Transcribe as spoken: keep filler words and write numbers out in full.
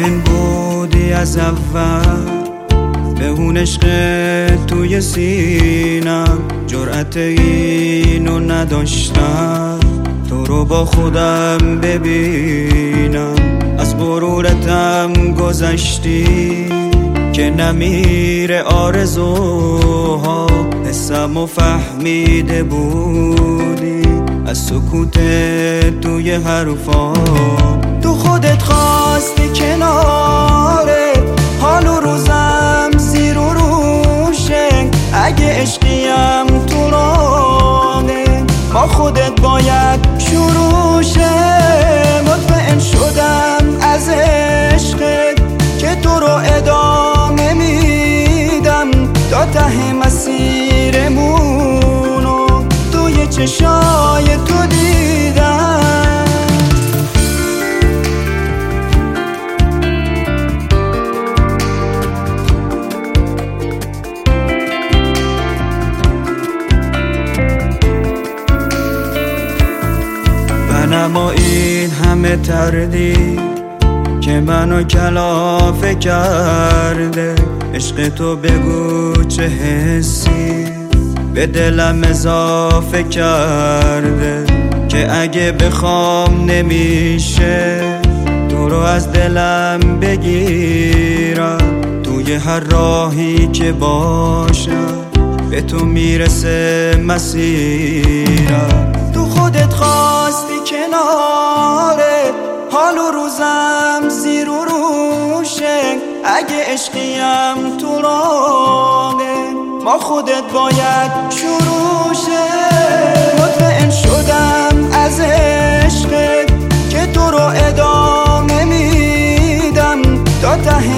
مطمئن بودی از اول به اون عشق توی سینم، جرأت اینو نداشتم تو رو با خودم ببینم. از غرورتم گذشتی که نمیره آرزوها، حسمو فهمیده بودی از سکوت توی حرفا. تو خودت خواستی کناره حال و روزم زیر و روشه، اگه عشقیم تو راهه با خودت باید شروع شه. مطمئن شدم از عشقت که تو رو ادامه میدم تا ته مسیرمونو توی چشای تو دیدم. نما این همه تردید که منو کلافه کرده، عشق تو بگو چه حسی به دلم اضافه کرده، که اگه بخوام نمیشه تو رو از دلم بگیرم. توی هر راهی که باشم به تو میرسه مسیرم. تو خودت خواستی کناره حال و روزم زیر و روشه، اگه عشقیم تو راهه با خودت باید شروع شه. مطمئن شدم از عشقت که تو رو ادامه میدم تا ته